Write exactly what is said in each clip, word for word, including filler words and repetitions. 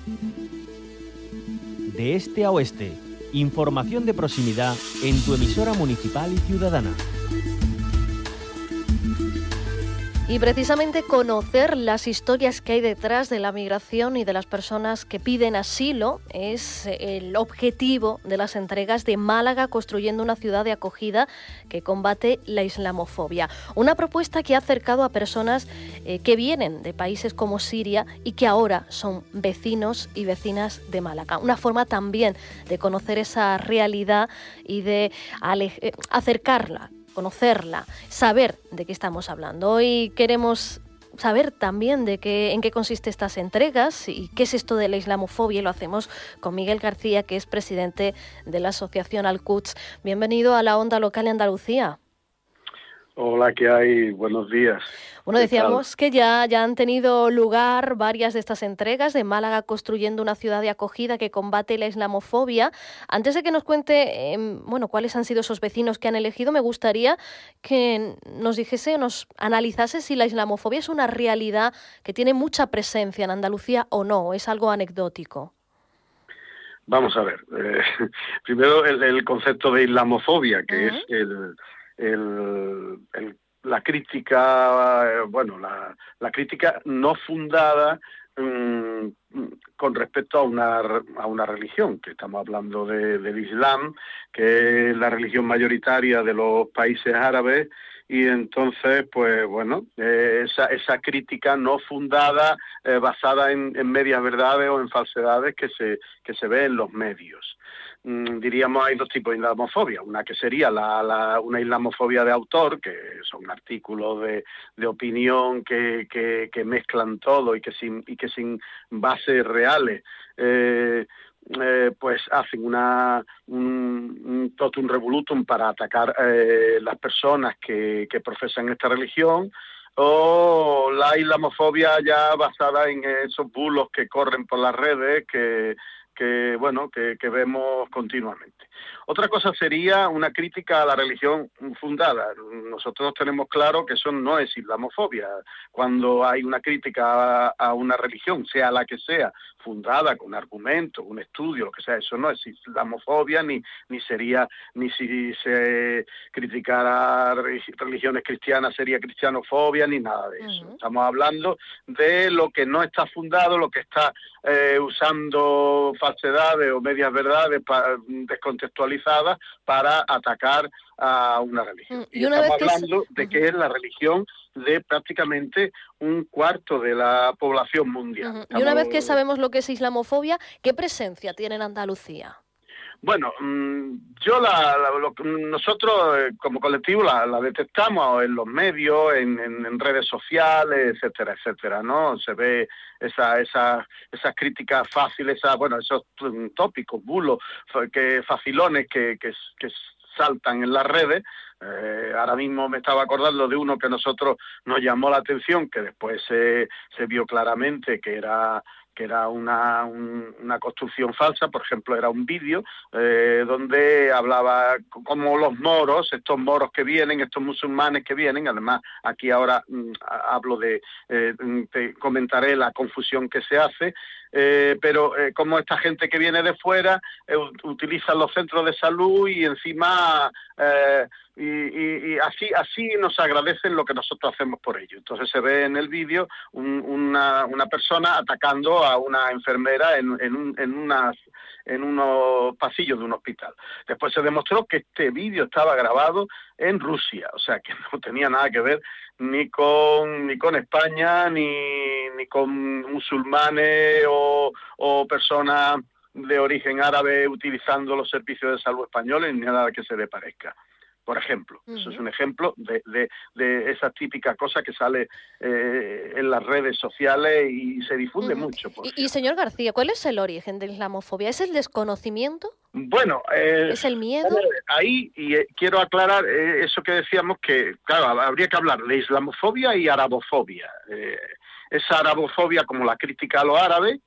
De este a oeste, información de proximidad en tu emisora municipal y ciudadana. Y precisamente conocer las historias que hay detrás de la migración y de las personas que piden asilo es el objetivo de las entregas de Málaga construyendo una ciudad de acogida que combate la islamofobia. Una propuesta que ha acercado a personas eh, que vienen de países como Siria y que ahora son vecinos y vecinas de Málaga. Una forma también de conocer esa realidad y de ale- eh, acercarla, conocerla, saber de qué estamos hablando. Hoy queremos saber también de qué, en qué consiste estas entregas y qué es esto de la islamofobia, y lo hacemos con Miguel García, que es presidente de la asociación Al-Quds. Bienvenido a la Onda Local de Andalucía. Hola, ¿qué hay? Buenos días. Bueno, decíamos que ya, ya han tenido lugar varias de estas entregas de Málaga construyendo una ciudad de acogida que combate la islamofobia. Antes de que nos cuente eh, bueno, cuáles han sido esos vecinos que han elegido, me gustaría que nos dijese o nos analizase si la islamofobia es una realidad que tiene mucha presencia en Andalucía o no, o es algo anecdótico. Vamos a ver. Eh, primero, el, el concepto de islamofobia, que uh-huh. es el... El, el, la crítica, eh, bueno, la, la crítica no fundada mmm, con respecto a una, a una religión, que estamos hablando de, del Islam, que es la religión mayoritaria de los países árabes, y entonces, pues bueno, eh, esa, esa crítica no fundada, eh, basada en, en medias verdades o en falsedades que se, que se ve en los medios. Diríamos, hay dos tipos de islamofobia. Una que sería la, la, una islamofobia de autor, que son artículos de, de opinión que, que, que mezclan todo y que sin, y que sin bases reales eh, eh, pues hacen una, un, un totum revolutum para atacar eh, las personas que, que profesan esta religión, o la islamofobia ya basada en esos bulos que corren por las redes, que que bueno que, que vemos continuamente. Otra cosa sería una crítica a la religión fundada. Nosotros tenemos claro que eso no es islamofobia. Cuando hay una crítica a, a una religión, sea la que sea, fundada con argumentos, un estudio, lo que sea, eso no es islamofobia, ni ni sería, ni si se criticara religiones cristianas sería cristianofobia, ni nada de eso. Uh-huh. Estamos hablando de lo que no está fundado, lo que está eh, usando falsedades o medias verdades pa, descontextualizadas para atacar a una religión. Mm, y, y una estamos vez hablando que... de uh-huh. que es la religión de prácticamente un cuarto de la población mundial. Uh-huh. Estamos... Y una vez que sabemos lo que es islamofobia, ¿qué presencia tiene en Andalucía? Bueno, yo la, la lo, nosotros eh, como colectivo la, la detectamos en los medios, en, en, en redes sociales, etcétera, etcétera, ¿no? Se ve esa, esa, esas críticas fáciles, esa, bueno, esos tópicos, bulos, que facilones que, que, que saltan en las redes. Eh, ahora mismo me estaba acordando de uno que a nosotros nos llamó la atención, que después se, se vio claramente que era que era una, un, una construcción falsa. Por ejemplo, era un vídeo eh, donde hablaba como los moros, estos moros que vienen, estos musulmanes que vienen, además aquí ahora mm, hablo de, eh, te comentaré la confusión que se hace, eh, pero eh, como esta gente que viene de fuera eh, utilizan los centros de salud y encima... Eh, Y, y, y así así nos agradecen lo que nosotros hacemos por ello. Entonces se ve en el vídeo un, una, una persona atacando a una enfermera en, en, un, en, unas, en unos pasillos de un hospital. Después se demostró que este vídeo estaba grabado en Rusia, o sea que no tenía nada que ver ni con ni con España, ni, ni con musulmanes o, o personas de origen árabe utilizando los servicios de salud españoles, ni nada que se le parezca. Por ejemplo, uh-huh. eso es un ejemplo de, de, de esa típica cosa que sale eh, en las redes sociales y se difunde uh-huh. mucho. Y, y señor García, ¿cuál es el origen de la islamofobia? ¿Es el desconocimiento? Bueno, eh, ¿es el miedo? Ahí, y eh, quiero aclarar eh, eso que decíamos, que claro, habría que hablar de islamofobia y arabofobia. Eh, esa arabofobia como la crítica a los árabes,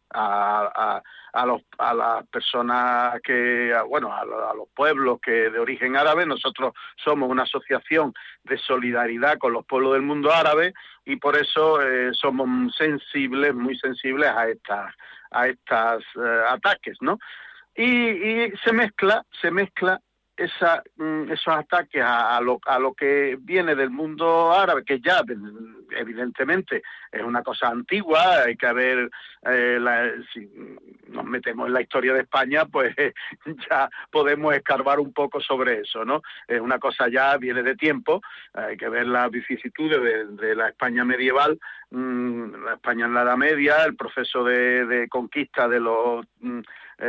a, a, a, los, a las personas que, a, bueno, a, a los pueblos que de origen árabe. Nosotros somos una asociación de solidaridad con los pueblos del mundo árabe y por eso eh, somos sensibles, muy sensibles a estas, a estas eh, ataques, ¿no? Y, y se mezcla, se mezcla esa, esos ataques a, a, lo, a lo que viene del mundo árabe, que ya evidentemente es una cosa antigua. Hay que ver, eh, la, si nos metemos en la historia de España, pues eh, ya podemos escarbar un poco sobre eso, ¿no? Es una cosa ya, viene de tiempo. Hay que ver las vicisitudes de, de la España medieval, mmm, la España en la Edad Media, el proceso de, de conquista de los mmm,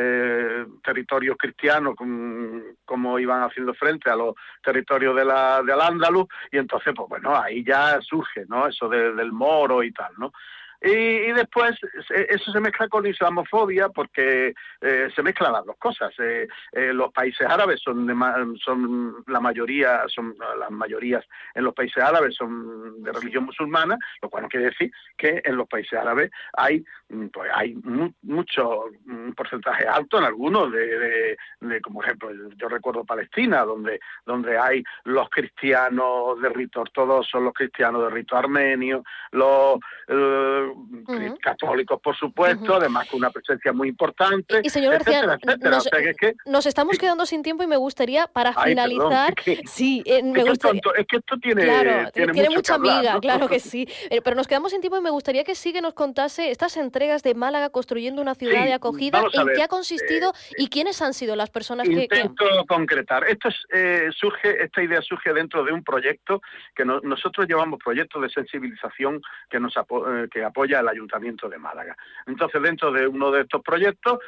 Eh, territorios cristianos, com, como iban haciendo frente a los territorios de la de Al-Ándalus, y entonces pues bueno, ahí ya surge, ¿no?, eso de, del moro y tal, ¿no? Y, y después eso se mezcla con islamofobia porque eh, se mezclan las dos cosas. Eh, eh, los países árabes son de ma son la mayoría, son las mayorías en los países árabes son de religión musulmana, lo cual no quiere decir que en los países árabes hay pues hay mu mucho un porcentaje alto en algunos de, de, de como ejemplo yo recuerdo Palestina, donde donde hay los cristianos de rito ortodoxo, los cristianos de rito armenio, los eh, Uh-huh. católicos, por supuesto, uh-huh. además con una presencia muy importante. Y, y señor García, etcétera, etcétera. Nos, o sea, que es que, nos estamos sí. quedando sin tiempo y me gustaría, para Ay, finalizar... Perdón, es que, sí, eh, me es, gustaría... que es que esto tiene, claro, tiene, tiene mucho mucha que hablar, amiga, ¿no? claro que sí. Eh, pero nos quedamos sin tiempo y me gustaría que sí que nos contase estas entregas de Málaga construyendo una ciudad sí, de acogida, en ver, qué ha consistido eh, y quiénes han sido las personas intento que... Intento concretar. Esto es, eh, surge, esta idea surge dentro de un proyecto que no, nosotros llevamos proyectos de sensibilización que nos apo eh, que apoya el Ayuntamiento de Málaga. Entonces, dentro de uno de estos proyectos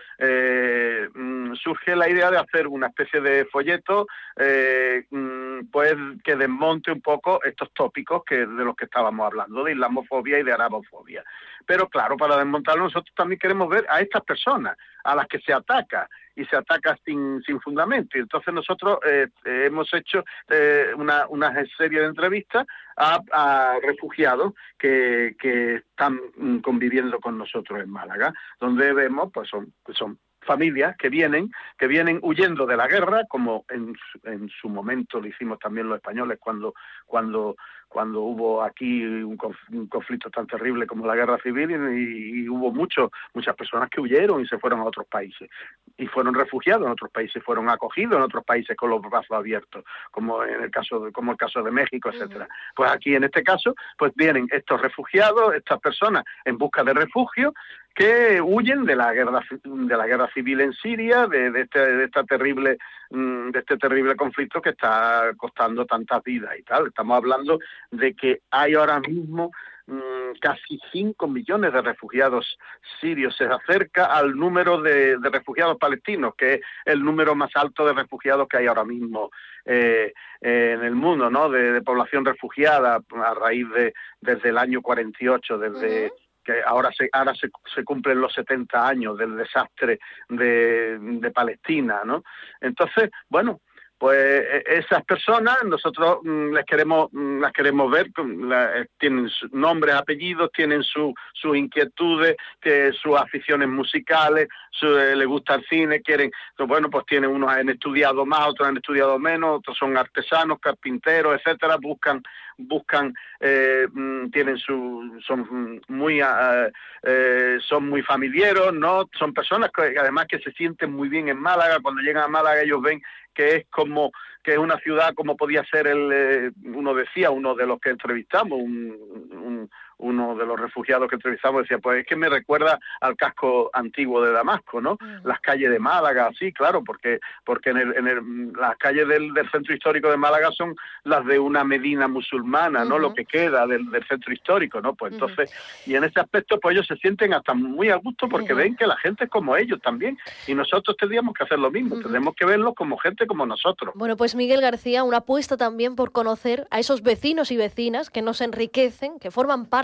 eh, mmm, surge la idea de hacer una especie de folleto eh, mmm, pues que desmonte un poco estos tópicos que de los que estábamos hablando, de islamofobia y de arabofobia. Pero claro, para desmontarlo nosotros también queremos ver a estas personas a las que se ataca y se ataca sin, sin fundamento. Y entonces nosotros eh, eh, hemos hecho eh, una, una serie de entrevistas a, a refugiados que, que están conviviendo con nosotros en Málaga, donde vemos, pues son, son familias que vienen, que vienen huyendo de la guerra, como en, en su momento lo hicimos también los españoles cuando, cuando, cuando hubo aquí un, conf, un conflicto tan terrible como la guerra civil, y, y hubo mucho, muchas personas que huyeron y se fueron a otros países, y fueron refugiados en otros países, fueron acogidos en otros países con los brazos abiertos, como en el caso de, como el caso de México, etcétera. Uh-huh. Pues aquí en este caso, pues vienen estos refugiados, estas personas en busca de refugio, que huyen de la guerra de la guerra civil en Siria, de, de, este, de esta terrible de este terrible conflicto que está costando tantas vidas y tal. Estamos hablando de que hay ahora mismo mmm, casi cinco millones de refugiados sirios. Se acerca al número de, de refugiados palestinos, que es el número más alto de refugiados que hay ahora mismo eh, eh, en el mundo, ¿no? De, de población refugiada a raíz de desde el año cuarenta y ocho, desde uh-huh. que ahora se ahora se, se cumplen los setenta años del desastre de, de Palestina, ¿no? Entonces, bueno, pues esas personas nosotros mmm, les queremos mmm, las queremos ver, la, tienen sus nombres, apellidos, tienen su, sus inquietudes, que, sus aficiones musicales, su, eh, les gusta el cine, quieren, bueno, pues tienen unos han estudiado más, otros han estudiado menos, otros son artesanos, carpinteros, etcétera, buscan buscan eh, tienen su son muy uh, eh, son muy familiares, no son personas que además que se sienten muy bien en Málaga. Cuando llegan a Málaga ellos ven que es como que es una ciudad como podía ser el eh, uno decía uno de los que entrevistamos un, un uno de los refugiados que entrevistamos decía, pues es que me recuerda al casco antiguo de Damasco, ¿no? Mm. Las calles de Málaga, sí, claro, porque porque en, el, en el, las calles del, del centro histórico de Málaga son las de una Medina musulmana, ¿no? Uh-huh. Lo que queda del, del centro histórico, ¿no? Pues entonces, uh-huh. y en ese aspecto, pues ellos se sienten hasta muy a gusto porque uh-huh. ven que la gente es como ellos también, y nosotros tendríamos que hacer lo mismo, uh-huh. tendremos que verlos como gente como nosotros. Bueno, pues Miguel García, una apuesta también por conocer a esos vecinos y vecinas que nos enriquecen, que forman parte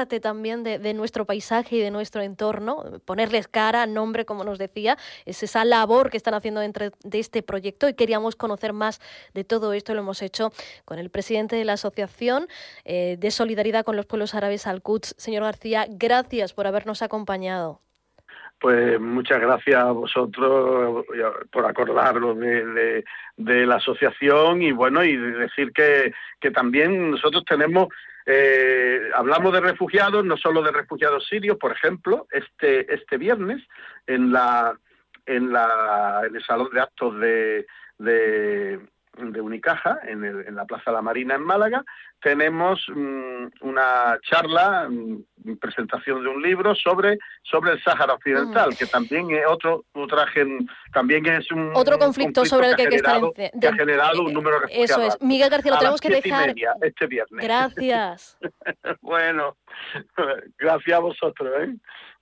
parte también de, de nuestro paisaje y de nuestro entorno, ponerles cara, nombre, como nos decía, es esa labor que están haciendo dentro de este proyecto y queríamos conocer más de todo esto. Lo hemos hecho con el presidente de la Asociación eh, de Solidaridad con los Pueblos Árabes Al-Quds. Señor García, gracias por habernos acompañado. Pues muchas gracias a vosotros por acordaros de, de, de la asociación y bueno, y decir que, que también nosotros tenemos, eh, hablamos de refugiados, no solo de refugiados sirios, por ejemplo, este este viernes en la en la en el salón de actos de de, de Unicaja, en, el, en la Plaza La Marina en Málaga, tenemos mmm, una charla, mmm, presentación de un libro sobre sobre el Sáhara Occidental, uh-huh. que también es otro otra gen, también es un otro conflicto, conflicto sobre el que, que, ha generado, que, está que ha generado un número de refugiados. Eso es. Miguel García, lo tenemos que dejar media, este viernes. Gracias. Bueno, gracias a vosotros, ¿eh?